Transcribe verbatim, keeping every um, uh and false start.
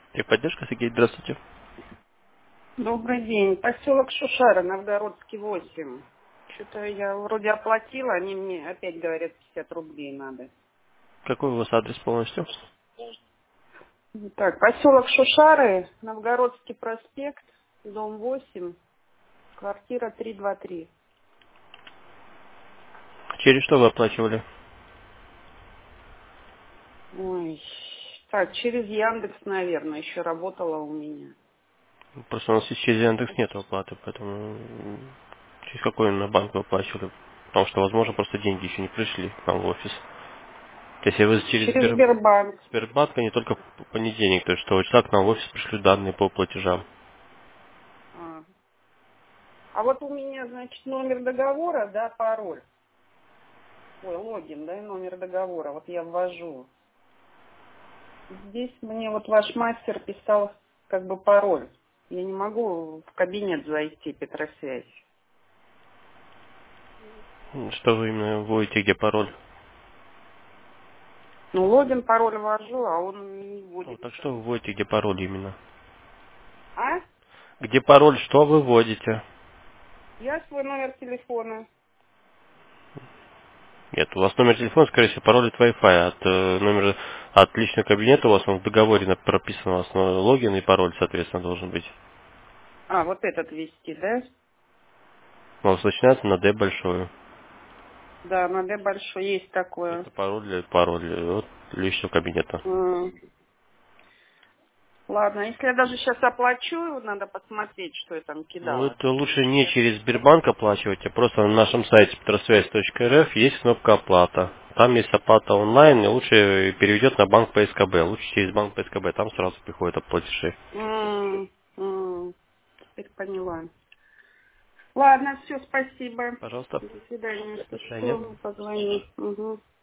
Техподдержка, Сергей, здравствуйте. Добрый день. Поселок Шушара, Новгородский, восемь. Что-то я вроде оплатила, они мне опять говорят, пятьдесят рублей надо. Какой у вас адрес полностью? Так, поселок Шушары, Новгородский проспект, дом восемь, квартира триста двадцать три. Через что вы оплачивали? Ой, так, через Яндекс, наверное, еще работала у меня. Просто у нас сейчас через Яндекс нет оплаты, поэтому м, через какой именно банк вы оплачивали? Потому что, возможно, просто деньги еще не пришли к нам в офис. Если вы через Через Сбер... Сбербанк. Сбербанк, они только в понедельник, то есть что числа к нам в офис пришлют данные по платежам. А. А вот у меня, значит, номер договора, да, пароль. Ой, логин, да, и номер договора. Вот я ввожу. Здесь мне вот ваш мастер писал как бы пароль. Я не могу в кабинет зайти, Петросвязь. М, Что вы именно вводите, где пароль? Ну, логин, пароль ввожу, а он не Ну, так вводится. что вы вводите, где пароль именно? А? Где пароль, что вы вводите? Я свой номер телефона. Нет, у вас номер телефона, скорее всего, пароль от Wi-Fi, от э, номера, от личного кабинета у вас он в договоре на- прописан, у вас ну, логин и пароль, соответственно, должен быть. А, вот этот вести, да? У вас начинается на D большое. Да, на Д большой есть такое. Это пароль для пароль э, от личного кабинета. М. Ладно, если я даже сейчас оплачу, надо посмотреть, что я там Ну, кидала. это лучше не через Сбербанк оплачивать, а просто на нашем сайте петросвязь точка эр эф есть кнопка оплата. Там есть оплата онлайн, и лучше переведет на банк P S K B. Лучше через банк P S K B, там сразу приходят оплатежи. М, м. Теперь поняла. Ладно, все, спасибо. Пожалуйста. До свидания. До Если свидания. что, позвони. Угу.